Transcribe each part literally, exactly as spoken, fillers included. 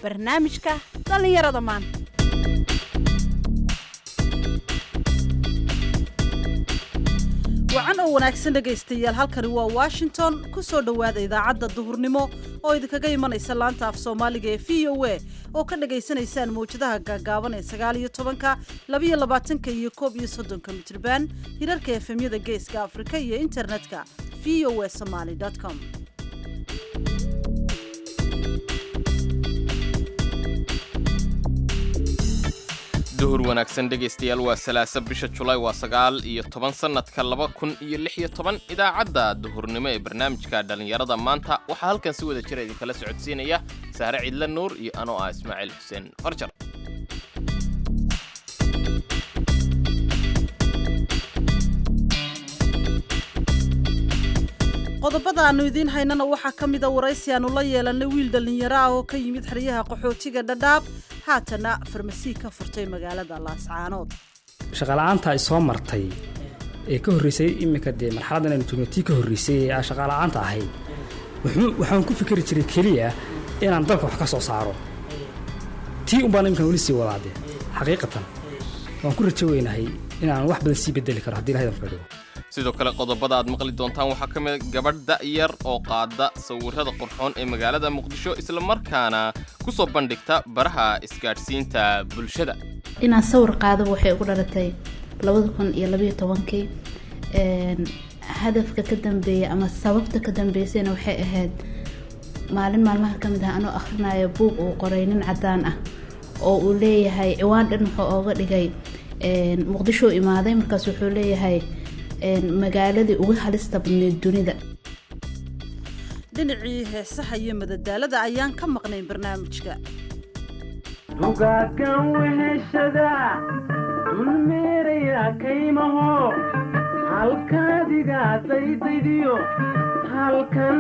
barnaamijka dhalinyarada maanta. wacan oo wanaagsan dhegaystayaal, halkani waa Washington. ku soo dhawaada idaacadda duhurnimo oo idinkaga imanaysa laanta af Soomaaliga ee V O A oo ka dhageysanaysaan mowjadaha gaagaaban ee sagaal iyo tobanka, laba iyo labaatanka iyo koob iyo soddonka mitirban, hirarka F M-yada Geeska Afrika iyo internetka v o a somali dot com. duhur wanaagsan dhegaystayaal, waa salaasa bisha Julaay waa sagaal iyo toban sanadka laba kun iyo lix iyo toban. idaacadda duhurnimo ee barnaamijka dhalinyarada maanta waxaa halkan si wada jira idinkala socodsiinaya Sahre Ciidla Nuur iyo anoo ah Ismaaciil Xuseen Farjar. qodobada aanu idiin haynana waxaa ka mid a waraysi aanu la yeelanay wiil dhalinyaro ah oo ka yimid xeryaha qaxootiga Dhadhaab, haatana farmasi ka furtay magaalada Laascaanood. shaqaala'aanta ay soo martay ee ka horreysay imika dee marxaladan aynu joogno tii ka horreysay ee shaqaala'aanta ahayd waxaan ku fikiri jiray keliya inaan dalka wax ka soo saaro. tii un baan imkan weli sii wadaade xaqiiqatan waan ku rajo weynahay inaan wax badan sii bedeli karo haddii ilahay damka dhigo. sidoo kale qodobada aad maqli doontaan waxaa ka mid gabadh da'yar oo qaada sawirrada qurxoon ee magaalada Muqdisho isla markaana ku soo bandhigta baraha isgaadhsiinta bulshada. inaan sawir qaado waxay ugu dhalatay laba kun iyo laba iyo tobankii. een hadafka ka dambeeyay ama sababta ka dambeysayna waxay ahayd maalin maalmaha ka mid ah anoo akhrinayo buug uu qoray nin cadaan ah oo uu leeyahay ciwaan dhan wuxuu ooga dhigay een Muqdisho imaaday, markaas wuxuu leeyahay magaaladii ugu halista badneed dunida. dhinacii heesaha iyo madadaalada ayaan ka maqnay barnaamijka. dugaaggan weheshada dulmeeraya kaymaho halkaadiga daydaydiyo halkan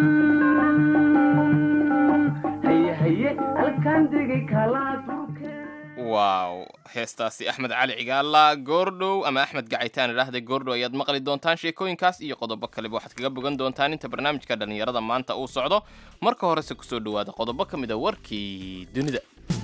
haye haye halkan degi kalaa durke. waaw, heestaasi Axmed Cali Cigaala goordhow ama Axmed Gacaytaan idhaahday goordhow ayaad maqli doontaan. sheekooyinkaas iyo qodobo kaleba waxaad kaga bogan doontaan inta barnaamijka dhalinyarada maanta uu socdo. marka horese kusoo dhawaada qodobo ka mid a warkii dunida.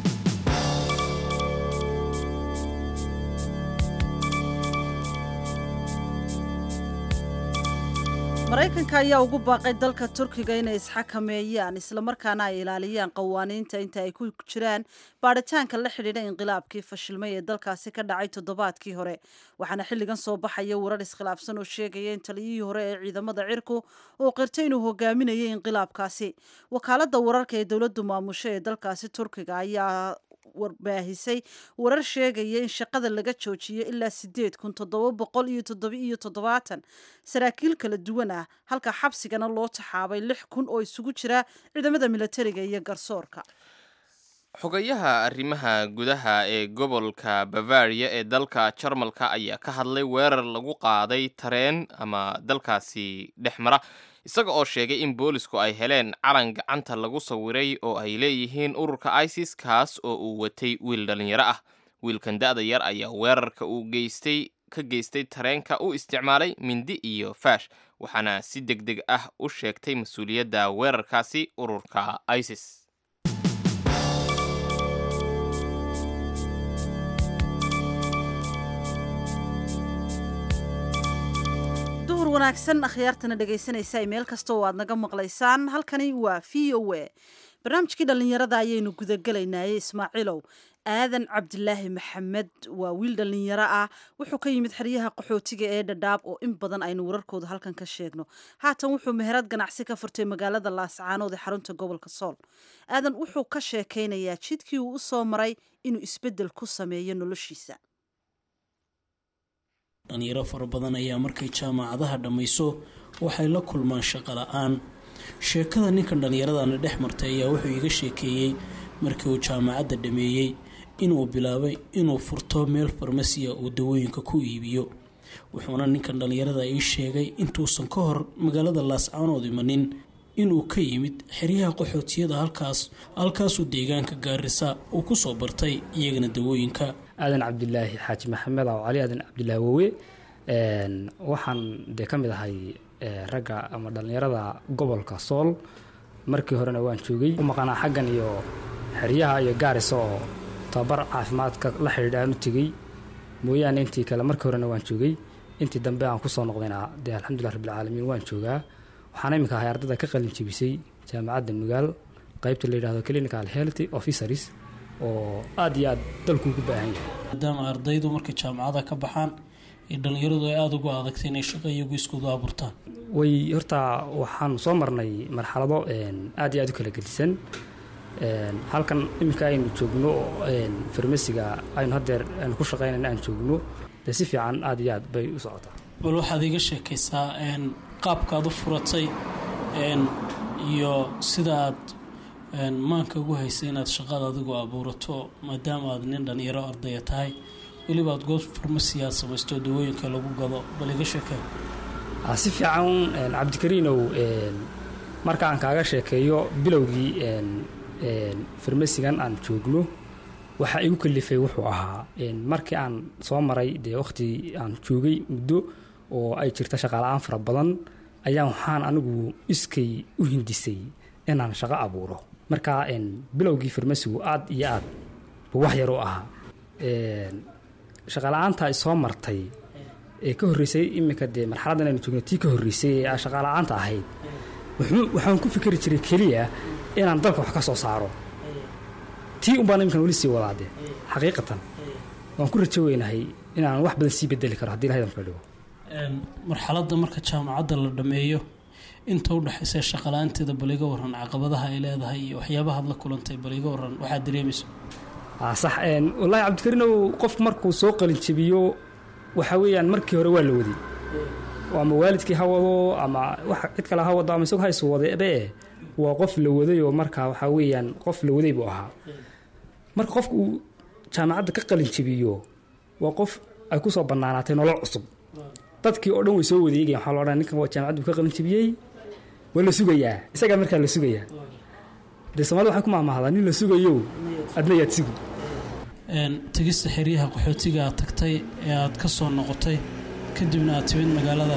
maraykanka ayaa ugu baaqay dalka Turkiga inay isxakameeyaan isla markaana ay ilaaliyaan qawaaniinta inta ay ku jiraan baaritaanka la xidhiidha inqilaabkii fashilmay ee dalkaasi ka dhacay toddobaadkii hore. waxaana xilligan soo baxaya warar iskhilaafsan oo sheegaya in taliyihii hore ee ciidamada cirku uu qirtay inuu hogaaminayay inqilaabkaasi. wakaaladda wararka ee dowladdu maamusho ee dalkaasi Turkiga ayaa warbaahisay warar sheegaya in shaqada laga joojiyo ilaa sideed kun toddoba boqol iyo toddoba iyo toddobaatan saraakiil kala duwan ah, halka xabsigana loo taxaabay lix kun oo isugu jira ciidamada militariga iyo garsoorka. xogayaha arrimaha gudaha ee gobolka Bavaria ee dalka Jarmalka ayaa ka hadlay weerar lagu qaaday tareen ama dalkaasi dhexmara, isaga oo sheegay in boolisku ay heleen calan gacanta lagu sawiray oo ay leeyihiin ururka ISIS kaas oo uu watay wiil dhalinyaro ah. wiilkan da'da yar ayaa weerarka uu geystay ka geystay tareenka u isticmaalay mindi iyo faash, waxaana si degdeg ah u sheegtay mas'uuliyadda weerarkaasi ururka ISIS. wanaagsan akhyaartana dhegaysanaysa meel kasta oo aad naga maqlaysaan. halkani waa V O A. barnaamijkii dhalinyarada ayaynu gudagelaynaa. Ismaaciilow, aadan cabdilaahi maxamed waa wiil dhalinyaro ah, wuxuu ka yimid xeryaha qaxootiga ee Dhadhaab oo in badan aynu wararkooda halkan ka sheegno. haatan wuxuu meherad ganacsi ka furtay magaalada Laascaanood ee xarunta gobolka Sool. aadan wuxuu ka sheekaynayaa jidkii uu u soo maray inuu isbeddel ku sameeyo noloshiisa. dhalinyaro fara badan ayaa markay jaamacadaha dhammayso waxay la kulmaan shaqo la'aan. sheekada ninkan dhallinyaradana dhex martay ayaa wuxuu iga sheekeeyey markii uu jaamacadda dhameeyey inuu bilaabay inuu furto meel farmasiya uu dawooyinka ku iibiyo. wuxuuna ninkan dhallinyarada ii sheegay intuusan ka hor magaalada Laascaanood imanin inuu ka yimid xeryaha qaxootiyada halkaas halkaasuu deegaanka Gaarisa uu ku soo bartay iyagana dawooyinka. aadan cabdilaahi xaaji maxamed oo cali aadan cabdilaahi wawe een waxaan de kamid ahay ragga ama dhalinyarada gobolka Sool. markii horena waan joogay u maqana xaggan iyo xeryaha iyo gaarisa oo tababar caafimaadka la xidhiidha aan u tegey mooyaane intii kale markii horena waan joogay intii dambe aan kusoo noqdayna dee alxamdulilah rabbilcaalamiin waan joogaa waxaan iminka ahay ardada ka qalin jebisay jaamacadda nugaal qaybta la yidhahdo clinical health officers oo aad iyo aad dalku ugu baahan yahay maadaama ardaydu markay jaamacada ka baxaan ee dhalinyaradu ay aada ugu adagtay inay shaqo iyagu iskoodu abuurtaan way horta waxaan soo marnay marxalado aad iyo aad u kala gedisan halkan iminka aynu joogno farmasiga aynu haddeer aynu ku shaqaynayna aan joogno dee si fiican aad iyo aad bay u socotaa bal waxaad iga sheekaysaa qaabkaad u furatay iyo sida aad maanka ugu haysay inaad shaqada adigu abuurato maadaama aad nin dhalinyaro ardaya tahay weliba aad goob farmasiya aad samaysto dawooyinka lagu gado bal iga sheekay si fiican cabdikariinow marka aan kaaga sheekeeyo bilowgii farmasigan aan joogno waxaa igu kalifay wuxuu ahaa markii aan soo maray dee waqti aan joogay muddo oo ay jirta shaqaala-aan fara badan ayaan waxaan anigu iskay u hindisay inaan shaqo abuuro marka bilowgii farmasigu aad iyo aad buu wax yar u ahaa shaqaala-aanta ay soo martay ee ka horreysay iminka dee marxaladdan aynu joogno tii ka horreysay ee shaqaala-aanta ahayd waxaan ku fikri jiray keliya inaan dalka wax ka soo saaro tii un baan iminkan weli sii wadaade xaqiiqatan waan ku rajo weynahay inaan wax badan sii bedeli karo haddii ilahay damka dhigo marxaladda marka jaamacadda la dhammeeyo inta u dhexaysa shaqala-aanteeda bal iga waran caqabadaha ay leedahay iyo waxyaabaha ad la kulantay bal iga waran waxaad dareemayso sax wallaahi cabdikariinow qofku markuu soo qalin jebiyo waxa weeyaan markii hore waa la waday ama waalidkii ha wado ama wax cid kale ha wado ama isagoo ha isu wadaybe waa qof la waday oo markaa waxaa weeyaan qof la waday buu ahaa marka qofku uu jaamacadda ka qalin jebiyo waa qof ay ku soo bannaanaatay nolol cusub dadkii oo dhan way soo wadeegayaan waxaa loo dhan ninkan waa jaamacaddu ka qalin jebiyey waa la sugayaa isagaa markaa la sugayaa dee soomaalida waxay ku maahmaahdaa nin la sugayo adna yaad sugi tegista xeryaha qaxootiga aad tagtay ee aad ka soo noqotay kadibna aad timid magaalada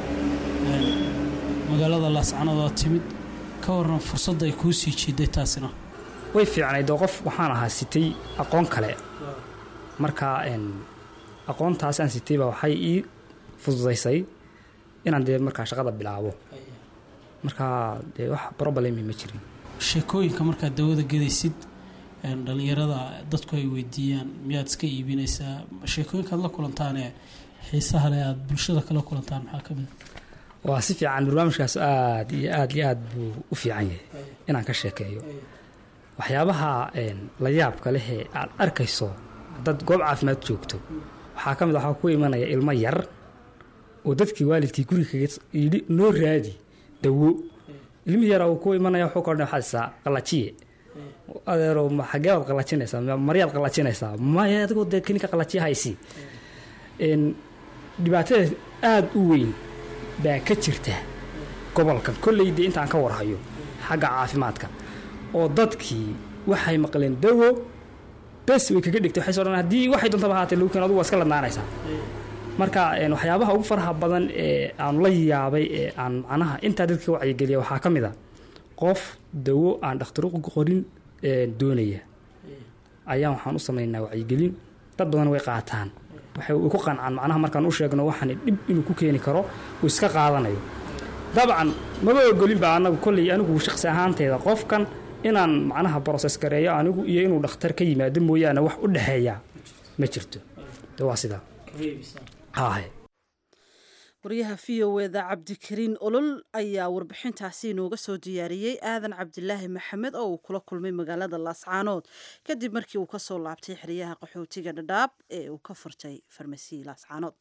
magaalada laascanood aad timid ka waran fursadda ay kuu sii jiiday taasina way fiicnayd oo qof waxaan ahaa sitay aqoon kale marka aqoontaas aan sitay baa waxay ii fududaysay inaan dee markaa shaqada bilaabo markaa dee wax problemi ma jirin sheekooyinka markaad dawada gedaysid dhalinyarada dadku ay weydiiyaan miyaad iska iibinaysaa sheekooyinkaad la kulantaanee xiisaha le aad bulshada kala kulantaan maxaa ka mid waa si fiican barnaamijkaas aad iyo aad iyo aad buu u fiican yahay inaan ka sheekeeyo waxyaabaha la yaabka lehee aad arkayso dad goob caafimaad joogto waxaa ka mid waxaa ku imanaya ilmo yar oo dadkii waalidkii guriga yidhi noo raadi dawo ilmi yara uu ku imanaya wuxuu kordhay waxaadisaa qallajiye adeero xagee waad qallajinaysaa maryaad qallajinaysaa maya adigoo dee klinika qallajiye haysi dhibaatada aada u weyn baa ka jirta gobolkan kolley dee intaan ka warhayo xagga caafimaadka oo dadkii waxay maqleen dawo bes way kaga dhigtay waxay soo dhan haddii waxay doontaba ahaatee lagu keeno adugu waa iska ladnaanaysaa marka waxyaabaha ugu faraha badan ee aan la yaabay ee aan macnaha intaa dadka wacyigeliya waxaa ka mid a qof dawo aan dhakhtaru qorin doonaya ayaan waxaan u samaynaa wacyigelin dad badan way qaataan waxay ku qancaan macnaha markaan u sheegno waxaan dhib inuu ku keeni karo uu iska qaadanayo dabcan maba ogolinba anagu kolley anigu shakhsi ahaanteyda qofkan inaan macnaha process gareeyo anigu iyo inuu dhakhtar ka yimaado mooyaane wax u dhexeeya ma jirto de waa sidaa waryaha v o eda cabdikariin olol ayaa warbixintaasi inooga soo diyaariyey aadan cabdilaahi maxamed oo uu kula kulmay magaalada laascaanood kadib markii uu kasoo laabtay xeryaha qaxootiga dhadhaab ee uu ka furtay farmasi laascaanood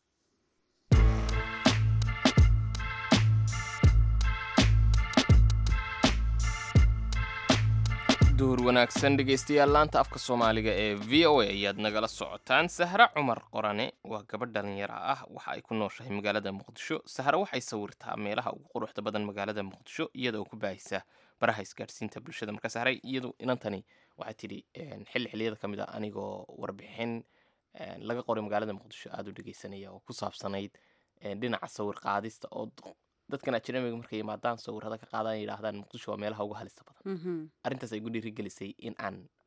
duhur wanaagsan dhegaystayaal laanta afka soomaaliga ee v o a ayaad nagala socotaan sahre cumar qorane waa gabadh dhalinyaro ah waxa ay ku nooshahay magaalada muqdisho sahre waxay sawirtaa meelaha ugu quruxda badan magaalada muqdisho iyadoo ku baahisa baraha isgaadhsiinta bulshada marka sahre iyadu inantani waxay tidhi xilli xilliyada ka mid a anigoo warbixin laga qoray magaalada muqdisho aada u dhegaysanaya oo ku saabsanayd dhinaca sawir qaadista oo dadkan ajnabiga markay yimaadaan sawirada ka qaadaan yidhaahdaan muqdisho waa meelaha ugu halista badan arrintaas ay gu dhiirigelisay in aan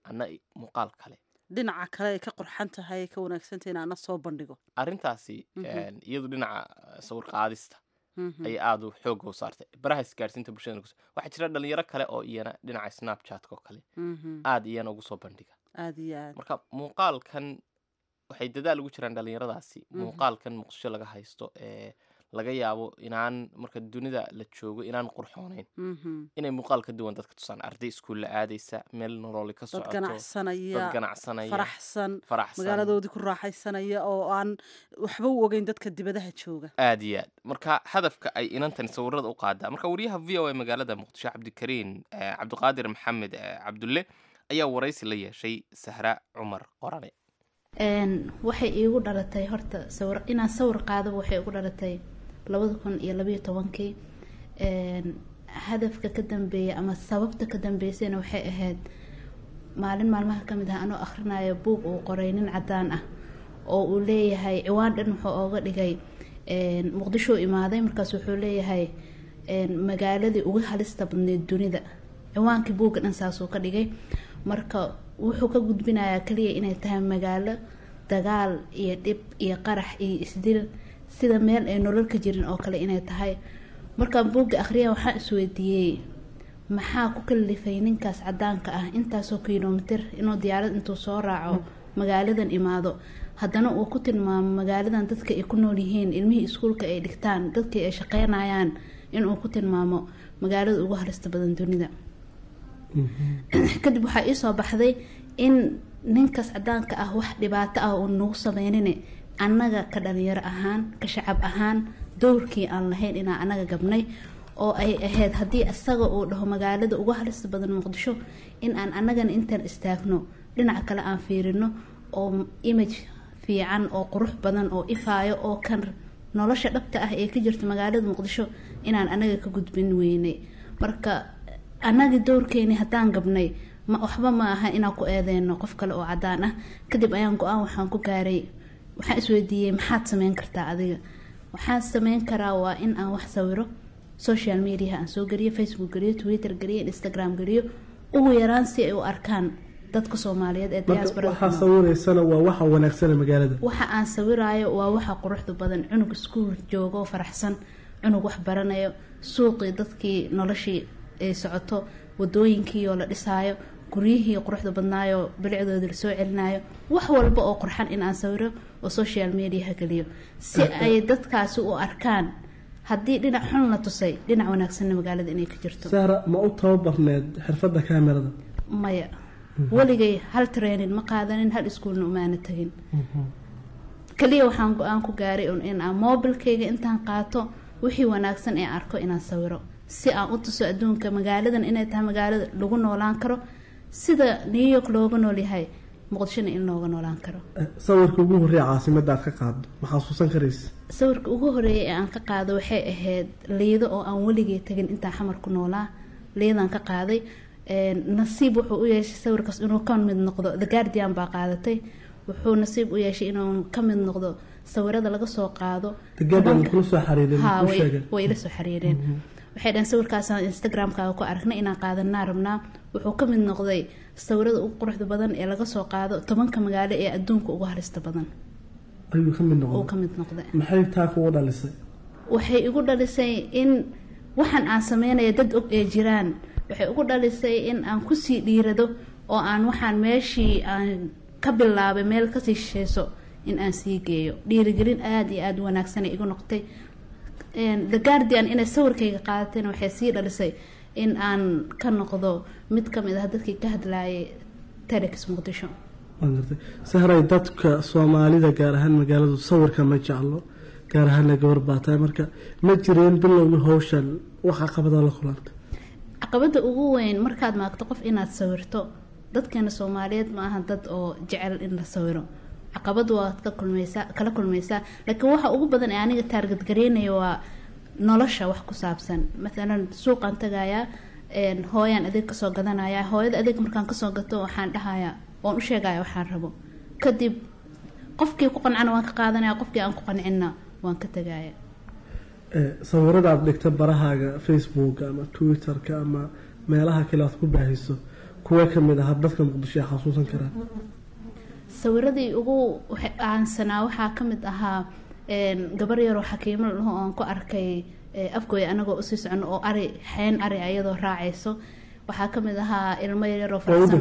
anna muuqaal kale dhinaca kale ay ka qurxan tahay ay ka wanaagsantahay in ana soo bandhigo arrintaasi iyadu dhinaca sawir qaadista ayay aada u xoogga u saartay baraha isgaarsiinta bulshada waxaa jira dhalinyaro kale oo iyana dhinaca snapchatka oo kale aada iyana ugu soo bandhiga aada iyo aad marka muuqaalkan waxay dadaal ugu jiraan dhalinyaradaasi muuqaalkan muqdisho laga haysto ee laga yaabo inaan marka dunida la joogo inaan qurxoonayn inay muuqaal ka duwan dadka tusaan arday iskuulla aadaysa meel nololi ka socoto dad ganacsanaya dad ganacsanaya faraxsan faraxsan magaaladoodii ku raaxaysanaya oo aan waxba u ogeyn dadka dibadaha jooga aad iyo aad marka hadafka ay inantan sawirada u qaadaa marka wariyaha v o a magaalada muqdisho cabdikariin cabdiqaadir maxamed cabdulle ayaa waraysi la yeeshay sahra cumar qorane waxay iigu dhalatay horta sawir inaan sawir qaado waxay igu dhalatay labada kun iyo labayo tobankii hadafka ka dambeeya ama sababta ka dambeysayna waxay ahayd maalin maalmaha ka mid ah anoo akhrinayo buug uu qoray nin cadaan ah oo uu leeyahay ciwaan dhan wuxuu ooga dhigay muqdisho imaaday markaas wuxuu leeyahay magaaladii ugu halista badneyd dunida ciwaankii buugga dhan saasuu ka dhigay marka wuxuu ka gudbinayaa kaliya inay tahay magaalo dagaal iyo dhib iyo qarax iyo isdil sida meel ay nolol ka jirin oo kale inay tahay markaan buugga akhriya waxaan isweydiiyey maxaa ku kalifay ninkaas cadaanka ah intaasoo kilomitir inuu diyaarad intuu soo raaco magaaladan imaado haddana uu ku tilmaamo magaaladan dadka ay ku nool yihiin ilmihii iskuulka ay dhigtaan dadkii ay shaqeynayaan inuu ku tilmaamo magaalada ugu halista badan dunida kadib waxaa iisoo baxday in ninkaas cadaanka ah wax dhibaato ah uu nagu sameynin annaga ka dhalinyaro ahaan ka shacab ahaan dowrkii aan lahayn inaan annaga gabnay oo ay ahayd haddii isaga uu dhaho magaalada ugu halista badan muqdisho in aan annagana intaan istaagno dhinaca kale aan fiirino oo image fiican oo qurux badan oo ifaayo oo kan nolosha dhabta ah ee ka jirta magaalada muqdisho inaan annaga ka gudbin weynay marka annaga dowrkeeni haddaan gabnay ma waxba ma aha inaan ku eedeyno qof kale oo cadaan ah kadib ayaan go-aan waxaan ku gaaray waxaan isweydiiyey maxaad sameyn kartaa adiga waxaan sameyn karaa waa in aan wax sawiro social media aan soo geliyo facebook geliyo twitter geliyo instagram geliyo ugu yaraan si ay u arkaan dadka Soomaaliyeed ee diaspora waxa sawireysana waa waxa wanaagsan magaalada waxa aan sawiraayo waa waxa quruxda badan cunug iskuul joogo faraxsan cunug wax baranayo suuqii dadkii noloshii ay socoto wadooyinkii oo la dhisaayo guryihii quruxda badnaayo bilicdooda la soo celinayo wax walba oo qurxan in aan sawiro oo social media geliyo si ay dadkaasi u arkaan haddii dhinac xun la tusay dhinac wanaagsan magaalada inay ka jirto Sara ma u tababarneed xirfadda kaamirada maya waligay hal training ma qaadanin hal iskuulna umaana tagin kaliya waxaan go-aan ku gaaray in aan mobilkayga intaan qaato wixii wanaagsan ee arko inaan sawiro si aan u tuso adduunka magaaladan inay tahay magaalada lagu noolaan karo sida New York looga nool yahay muqdishona in looga noolaan karo sawirka ugu horeeya caasimadda aad ka qaado ma xasuusan karaysaa sawirka ugu horeeya ee aan ka qaado waxay ahayd liido oo aan waligay tagin intaan xamar ku noolaa liidaan ka qaaday nasiib wuxuu u yeeshay sawirkaas inuu ka mid noqdo The Guardian baa qaadatay wuxuu nasiib u yeeshay inuu ka mid noqdo sawirada laga soo qaado The Guardian wuxuu soo xariireen wuxuu sheegay way ila soo xariireen waxay dhan sawirkaas aan Instagram-kaaga ku aragnay inaan qaadanaa rabnaa wuxuu ka mid noqday sawirada ugu quruxda badan ee laga soo qaado tobanka magaalo ee adduunka ugu halista badan ayuu ka mid noqday oo ka mid noqday maxay taa ku dhalisay waxay igu dhalisay in waxaan aan sameeyay dad og ee jiraan waxay ugu dhalisay in aan ku sii dhiirado oo aan waxaan meeshii aan ka bilaabay meel ka sii shisheeso in aan sii geeyo dhiirigelin aad iyo aad wanaagsan ay igu noqotay The Guardian inay sawirkayga qaadatayna waxay sii dhalisay in aan ka noqdo mid ka mid ah dadkii ka hadlayay Telex Muqdisho sahray dadka Soomaalida gaar ahaan magaalada sawirka ma jeclo gaar ahaan gabar baatay marka ma jireen bilowga hawshan waxa qabada la kulantay caqabada ugu weyn markaad maagto qof inaad sawirto dadkeena Soomaaliyeed ma aha dad oo jecel in la sawiro caqabad waa ka kulmaysa kala kulmaysa laakiin waxa ugu badan ee aniga target gareenayo waa nolosha wax ku saabsan mesela suuqan tagaya een hooyan adeeg ka soo gadanaya hooyada adeeg markaan ka soo gato waxaan dhahayaa oo u sheegaya waxaan rabo kadib qofkii ku qancana waan ka qaadanaya qofkii aan ku qancinna waan ka tagaya ee sawirada aad dhigta barahaaga Facebook ama Twitter ka ama meelaha kale aad ku baahiso kuwa ka mid ah dadka muqdisho ay xasuusan karaan sawiradii ugu aansanaa waxaa ka mid ahaa gabar yaroo xakiimo laho oon ku arkay afgooy anagoo usii socono oo ari xeen ari ayadoo raacayso waxaa ka mid ahaa ilmo yaroo farsan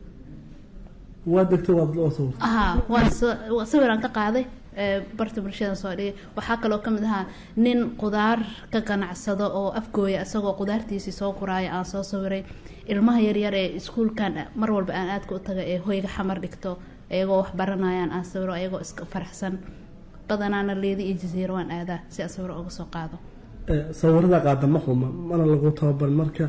waa degtay waad loo sawir aha waa sawiraan ka qaaday barta bulshada soo dhigay waxaa kaloo ka mid ahaa nin qudaar ka ganacsado oo afgooya isagoo qudaartiisii soo guraaya aan soo sawiray ilmaha yaryar ee iskuulkan mar walba aan aadka u taga ee hoyga xamar dhigto iyagoo wax baranayaan aan sawiro iyagoo iska faraxsan badanaana leedi iyo jasiiro waan aadaa si aan sawiro uga soo qaado sawirada qaada ma xuma mana lagu tababar marka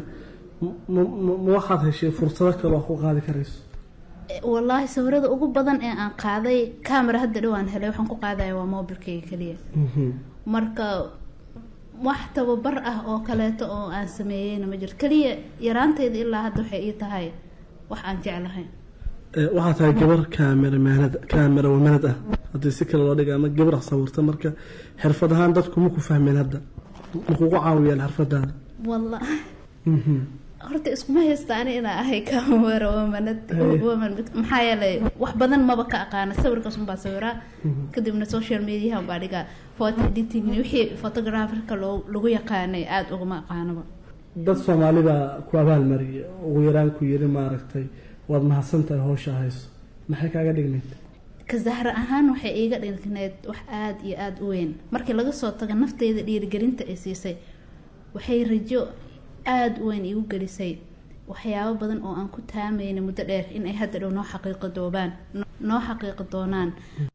ma waxaad heshay fursado kale oo ku qaadi karayso wallaahi sawirada ugu badan ee aan qaaday camera hadda dhawaan helay waxaan ku qaadaya waa mobilkayga kaliya marka wax tababar ah oo kaleeto oo aan sameeyeyna ma jiro kaliya yaraantayda ilaa hadda waxay ii tahay wax aan jeclahay waxaa tahay gabar kaamera maanad kaamera wamanad ah haddii si kale loo dhiga ama gabar sawirta marka xirfad ahaan dadku ma ku fahmeen hadda ma kugu caawiyaan xirfadaada wallahi horta iskuma haystaan inaa ahay kaamera wamanad waman maxaa yeelay wax badan maba ka aqaana sawirkaas unbaa sawiraa kadibna social media baa dhigaa photo editing wixii photographerka lagu yaqaanay aada uguma aqaanaba dad soomaalida ku abaalmariya ugu yaraan ku yiri maaragtay waad mahadsantahay hawsha hayso maxay kaaga dhignayd ka zahra ahaan waxay iiga dhignayd wax aada iyo aada u weyn markii laga soo tago nafteyda dhiirigelinta ay siisay waxay rajo aada u weyn igu gelisay waxyaabo badan oo aan ku taamayna muddo dheer in ay hadda dhow noo xaqiiqo doobaan noo xaqiiqo doonaan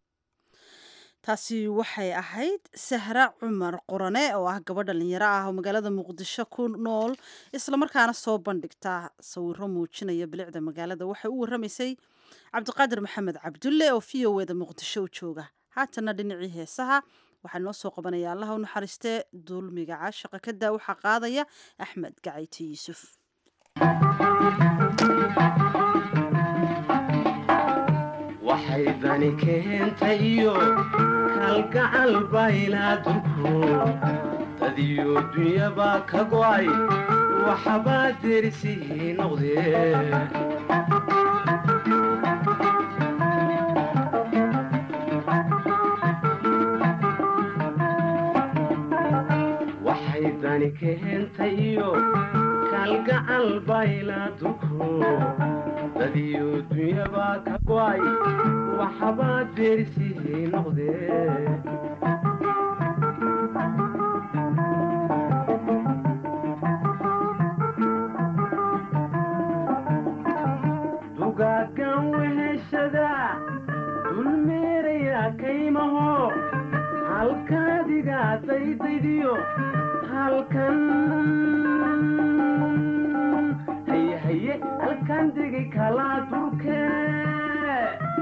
taasi waxay ahayd sahra cumar qorane oo ah gabadh dhalinyaro ah oo magaalada muqdisho ku nool islamarkaana soo bandhigta sawiro muujinaya bilicda magaalada waxay u waramaysay cabdiqaadir maxamed cabdulle oo v o eda muqdisho u jooga haatana dhinacii heesaha waxaa noo soo qabanaya allaha u naxariistee dulmiga caashaqa ka daa waxaa qaadaya axmed gacayti yuusuf waxay dani keentay iyo kalgacal baylaadunku dadiyo dunyaba ka go'ay waxbaa derisii noqdee waxay dani keentay iyo kalgacal baylaadunku dadiyo dunyaba ka go'ay waxbaa derisii noqdee dugaagan weheshada dulmeeraya kaymaho halkaadiga daydaydiyo halkan haye haye halkan degi kala durkee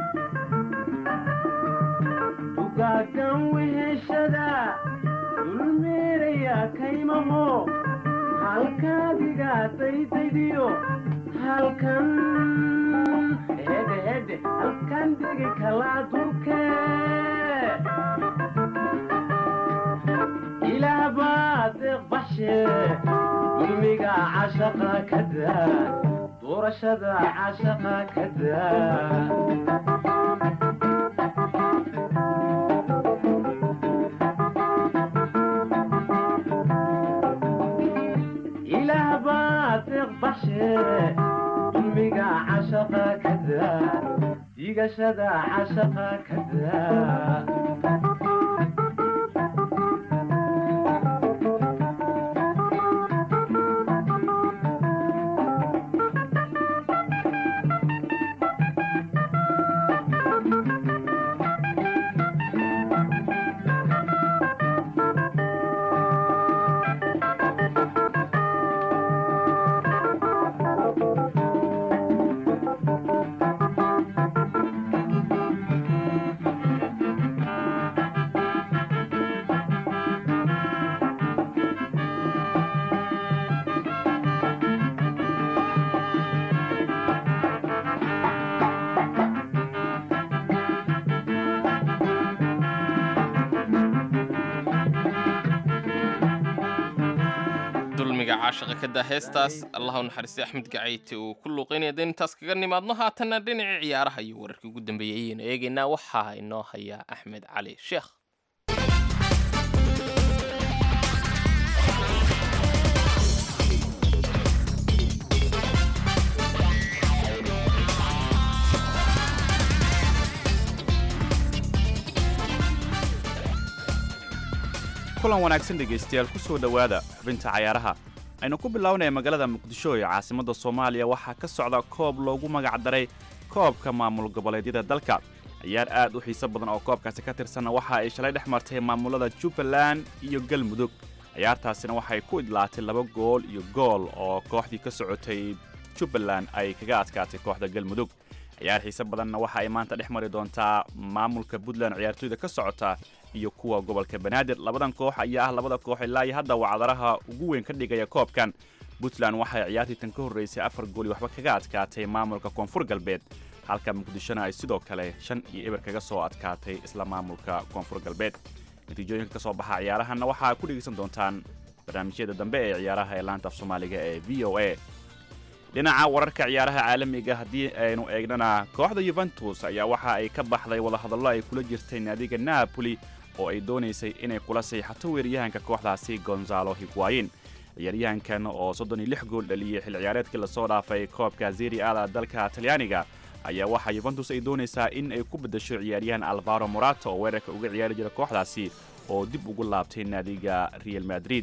dugaagan weheshada dulmeeraya kaymaho halkaadiga daydaydiyo halkan hedhe hedhe halkan degi kala durkee ilaah baa deeq baxshe dulmiga cashaqa ka daa doorashada cashaqa ka daa ilaah baa deeq baxshe dulmiga cashaqa ka daa digashada cashaqa ka daa caashaqa ka daa heestaas allahu naxariistay axmed gacayte uu ku luuqeynaya dee intaas kaga nimaadno haatanna dhinacii ciyaaraha iyo wararkii ugu dambeeyey ayaynu eegaynaa waxaa inoo hayaa axmed cali sheekh kulan wanaagsan dhegaystayaal ku soo dhowaada xubinta cayaaraha aynu ku bilownaya magaalada muqdisho ee caasimadda soomaaliya waxaa ka socda koob loogu magac daray koobka maamul goboleedyada dalka ciyaar aad u xiiso badan oo koobkaasi ka tirsanna waxa ay shalay dhex martay maamulada jubbaland iyo galmudug ciyaartaasina waxay ku idlaatay laba gool iyo gool oo kooxdii ka socotay jubbaland ay kaga adkaatay kooxda galmudug ciyaar xiiso badanna waxa ay maanta dhex mari doontaa maamulka puntland ciyaartooyda ka socota iyo kuwa gobolka banaadir labadan koox ayaa ah labada koox ilaa iyo hadda wacdaraha ugu weyn ka dhigaya koobkan puntland waxay ciyaartii tan ka horraysay afar gool iyo waxba kaga adkaatay maamulka koonfur galbeed halka muqdishona ay sidoo kale shan iyo eber kaga soo adkaatay isla maamulka koonfur galbeed natiijooyinka ka soo baxa ciyaarahanna waxaa ku dhegaysan doontaan barnaamijyada dambe ee ciyaaraha ee laanta af soomaaliga ee v o a dhinaca wararka ciyaaraha caalamiga haddii aynu eegnana kooxda yuventus ayaa waxa ay ka baxday wadahadallo ay kula jirtay naadiga napoli oo ay doonaysay inay kula sayxato weeraryahanka kooxdaasi gonzalo higuayin ciyaaryahankan oo soddon iyo lix gool dhaliyey xil ciyaareedkii lasoo dhaafay koobka serie a dalka talyaaniga ayaa waxaa yuventus ay doonaysaa in ay ku beddesho ciyaaryahan alvaro morata oo weerarka uga ciyaari jira kooxdaasi oo dib ugu laabtay naadiga real madrid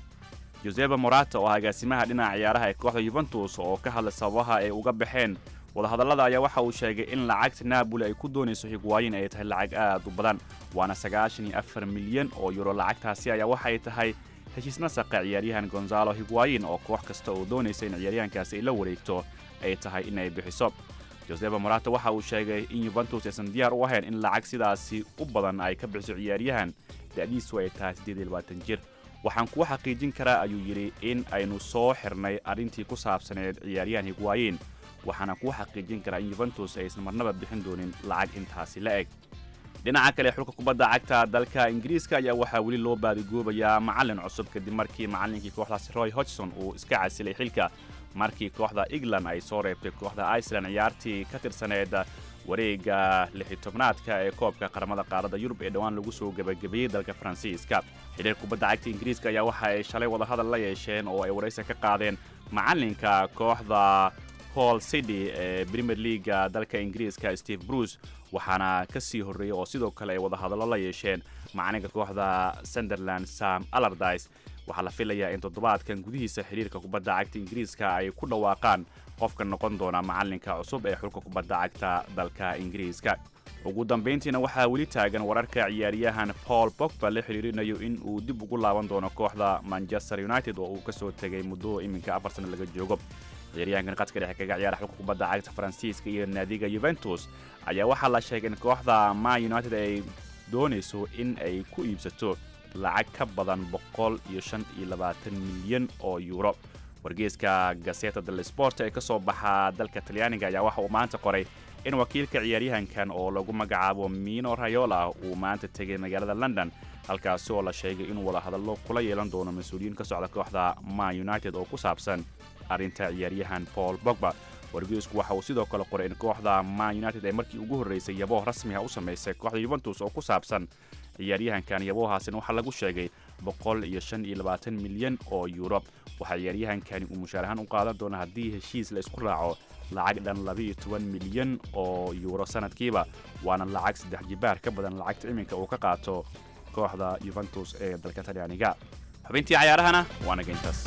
joseba morata oo agaasimaha dhinaca ciyaaraha ee kooxda yuventus oo ka hadlay sababaha ay uga baxeen wadahadallada ayaa waxa uu sheegay in lacagta napoli ay ku doonayso higuayin ay tahay lacag aad u badan waana sagaashan iyo afar milyan oo yuro lacagtaasi ayaa waxay tahay heshiis nasaqa ciyaaryahan gonzalo higuayin oo koox kasta oo doonaysa in ciyaaryahankaasi ay la wareegto ay tahay inay bixiso joseba morata waxa uu sheegay in yuventus aysan diyaar u ahayn in lacag sidaasi u badan ay ka bixiso ciyaaryahan da'diisu ay tahay siddeed iyo labaatan jir waxaan kuwa xaqiijin karaa ayuu yidhi in aynu soo xirnay arrintii ku saabsaneed ciyaaryahan higuayin waxaana kuwa xaqiijin karaa in yuventus aysan marnaba bixin doonin lacag intaasi la eg dhinaca kale xulka kubadda cagta dalka ingiriiska ayaa waxaa weli loo baadigoobayaa macallin cusub kadib markii macallinkii kooxdaasi roy hodgson uu iska casilay xilka markii kooxda england ay soo reebtay kooxda iceland ciyaartii ka tirsaneed wareegga lix iyo tobnaadka ee koobka qaramada qaaradda yurub ee dhowaan lagu soo gebagabeeyey dalka faransiiska xidhiir kubadda cagta ingiriiska ayaa waxa ay shalay wadahadal la yeesheen oo ay waraysi ka qaadeen macallinka kooxda hall city ee premier leaga dalka ingiriiska steve bruce waxaana ka sii horreeyey oo sidoo kale ay wadahadallo la yeesheen macalinka kooxda sunderland sam allardyce waxaa la filayaa in toddobaadkan gudihiisa xidhiirka kubadda cagta ingiriiska ay ku dhawaaqaan qofka noqon doona macallinka cusub ee xulka kubadda cagta dalka ingiriiska ugu dambayntiina waxaa weli taagan wararka ciyaaryahan paul pogba la xidhiirinayo in uu dib ugu laaban doono kooxda manchester united oo uu ka soo tegay muddo iminka afar sano laga joogo ciyaaryahankan qadka dhexe kaga ciyaara xulka kubadda cagta faransiiska iyo naadiga yuventus ayaa waxaa la sheegay in kooxda man united ay doonayso in ay ku iibsato lacag ka badan boqol iyo shan iyo labaatan milyan oo yuuro wargeeska gaseta del sport ee ka soo baxa dalka talyaaniga ayaa waxa uu maanta qoray in wakiilka ciyaaryahankan oo lagu magacaabo mino rayola uu maanta tegay magaalada london halkaasi oo la sheegay inuu wada hadallo kula yeelan doono mas-uuliyiin ka socda kooxda man united oo ku saabsan arrinta ciyaaryahan paul pogba wargeesku waxa uu sidoo kale qoray in kooxda man united ay markii ugu horraysay yabooh rasmiha u samaysay kooxda yuventus oo ku saabsan ciyaaryahankan yaboohaasina waxaa lagu sheegay boqol iyo shan iyo labaatan milyan oo yuuro waxaa ciyaaryahankani uu mushaarahaan u qaadan doona haddii heshiis la isku raaco lacag dhan laba iyo toban milyan oo yuuro sanadkiiba waana lacag saddex jibaar ka badan lacagta iminka uu ka qaato kooxda yuventus ee dalka talyaaniga xubintii cayaarahana waana geyntaas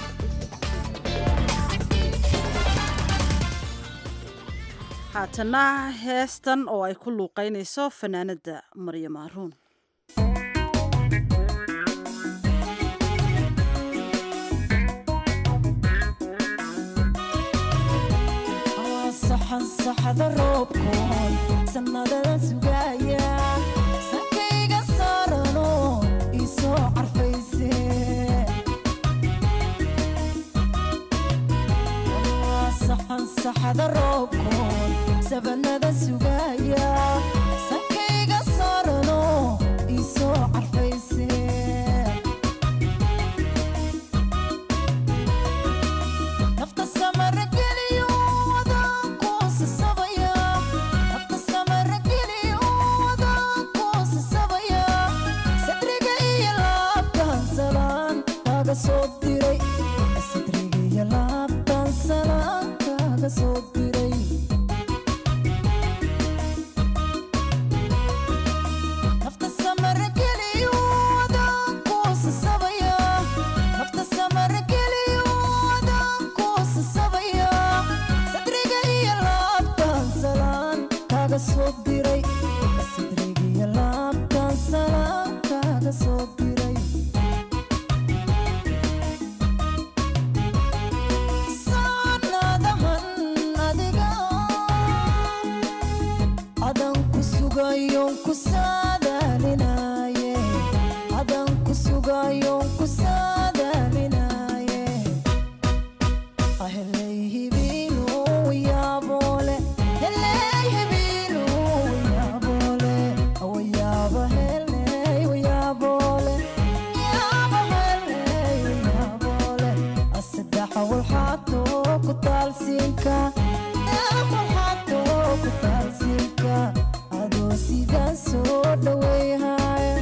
haatana heestan oo ay ku luuqaynayso fanaanada maryam haruun saxada roobkoon sanadada sugaya sankayga saarano isoo carfayse saxan saxada roobkoon sabanada sugaya sankayga saarano isoo carfayse kaaga soo diray sadrigiyo laabtan salaan kaaga soo diray nafta samara geliyo adaan kuusasabaya nafta samara geliyo adaan kuusasabaya sadriga iyo laabtan salaan kaaga soo diray sadrigiyo laabtan salaan kaaga soo diray saanadahan adiga adan ku sugayoon ku saadaalinaye adan ku sugayoon ku saadaalinaye ahelay hibiilo yaabole helay hibiilo yaabole awayaaba helay yaabole yaaba helay yaabole asaddex walxaato ku taalsiinka walxaato ku taalsiinka adoo sidaan soo dhaweyhaya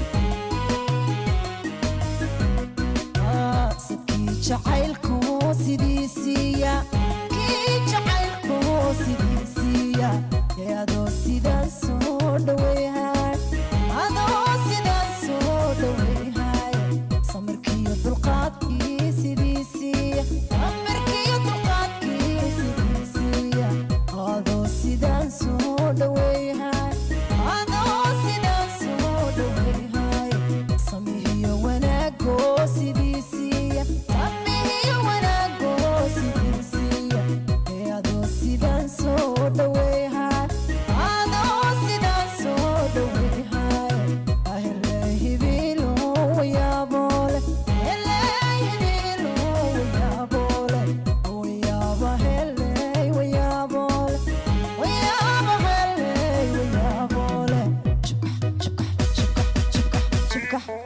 sidkii jacaylku sidiisiiya kii jacaylku sidiisiiya ee adoo sidaan soo dhaweyhaya adoo sidaan soo dhaweyhaya samirkiiyo dulqaadkii sidiisiiya samirkiiyo dulqaadkii sidiisiiya adoo sidaan soo dhaweyhaya adoo sidaan soo dhaweyhaya samihiyo wanaagoo sidiisiiya samihiyo wanaagoo sidiisiiya ee adoo sidaan soo dhaweyhaya adoo sidaan soo dhaweyhaya ahelay hibiilo wayaabole helay hibiilo wayaabole wayaaba helay wayaabole wayaaba helay wayaabole jubkax jubkax jubkax jubkax jubkax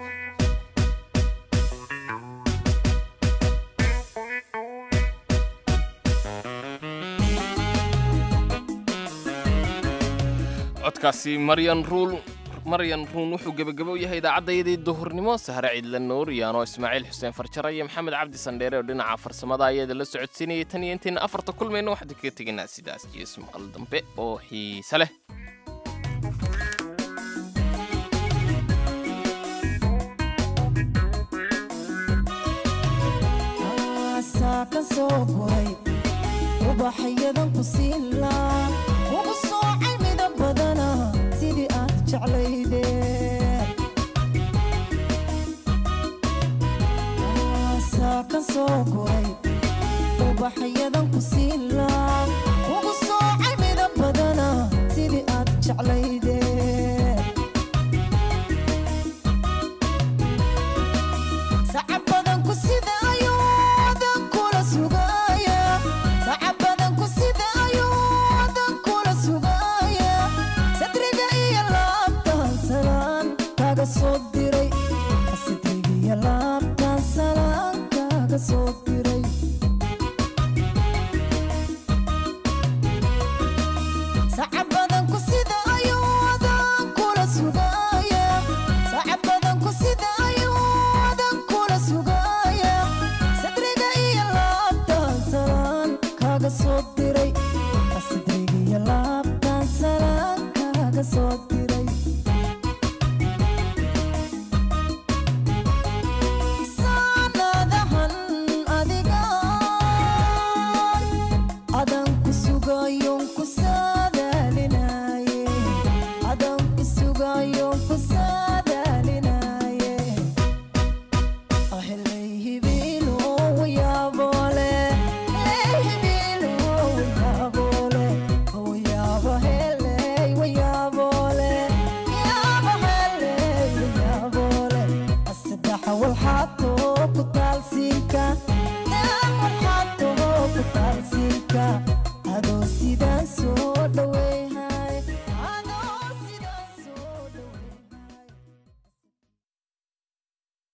codkaasi maryan ruul maryan ruun wuxuu gebagabo u yahay idaacaddayadii duhurnimo sahre ciidla nuur iyo anoo ismaaciil xuseen farjara iyo maxamed cabdi sandheere oo dhinaca farsamada ayada la socodsiinayay tan iyo intaina afarta kulmayna waxaan kaga tegaynaa sidaas iyo ismaqal dambe oo xiise leh aasaa ka soo guray ubaxyadan ku siinlaa ugu soocay midab badana sidii aad jeclaydeen aasaa ka soo guray ubaxyadan ku siinlaa ugu soocay midab badana sidii aad jeclaydeen sacab badan ku sida ayuu adan kula sugaya sacab badan ku sida ayuu adan kula sugaya sadriga iyo laabtan salaan kaaga soo diray sadriga iyo laabtan salaan kaaga soo diray sacab badan ku sida ayuu adan kula sugaya sacab badan ku sida ayuu adan kula sugaya sadriga iyo laabtan salaan kaaga soo diray sadriga iyo laabtan salaan kaaga soo diray saanadahan adiga adan ku sugayoon ku saadaalinaye adan ku sugayoon ku saadaalinaye ahelay hibiilo wayaabole helay hibiilo wayaabole wayaaba helay wayaabole yaaba helay wayaabole asaddex walxaata